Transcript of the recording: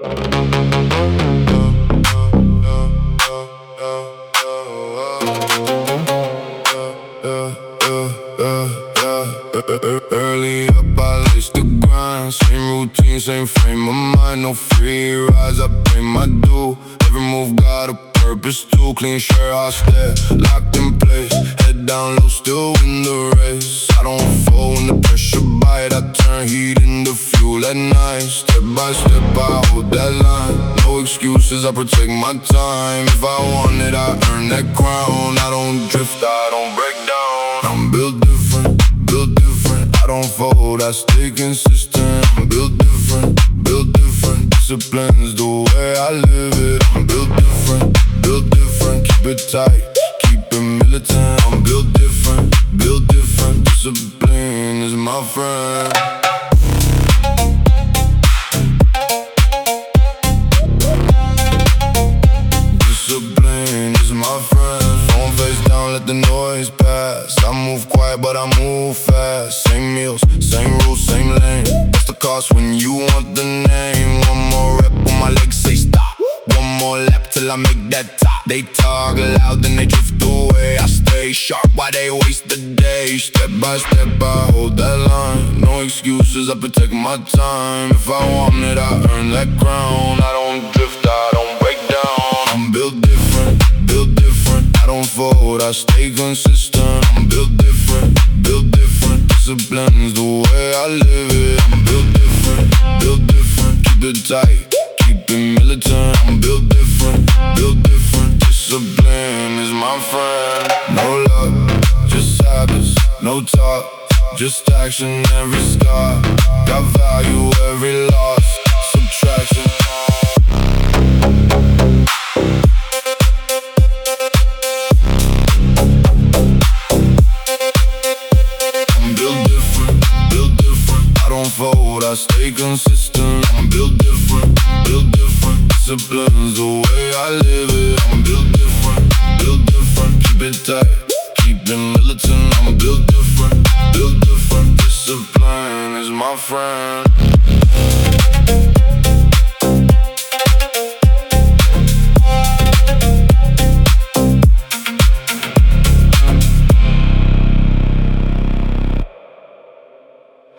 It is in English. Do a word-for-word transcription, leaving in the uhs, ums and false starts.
Early up, I lace the grind. Same routine, same frame of mind. No free rides, I pay my due. Every move got a purpose too. Clean shirt, I stay locked in place. Head down low, still win the race. I don't fall when the pressure bite. I turn heat into fuel at night. Step by step, I hold that line. No excuses, I protect my time. If I want it, I earn that crown. I don't drift, I don't break down. I'm built different, built different. I don't fold, I stay consistent. I'm built different, built different. Discipline's the way I live it. I'm built different, built different. Keep it tight, keep it militant. I'm built different, built different. Discipline is my friend. Discipline is my friend. Phone face down, let the noise pass. I move quiet, but I move fast. Same meals, same rules, same lane. What's the cost when you want the name? One more rep on my legs, say stop. One more lap till I make that top. They talk loud, then they drift away. I stay sharp while they waste the day. Step by step, I hold that line. No excuses, I protect my time. If I want it, I earn that crown. I don't drift, I don't break down. I'm built different, built different. I don't fold, I stay consistent. I'm built different, built different. Discipline's the way I live it. I'm built different, built different. Keep it tight, keep it militant. I'm built different, built different. Discipline is my friend. No luck, just habits, no talk. Just action, every scar. Got value, every loss. Subtraction. I stay consistent, I'm built different, built different. Discipline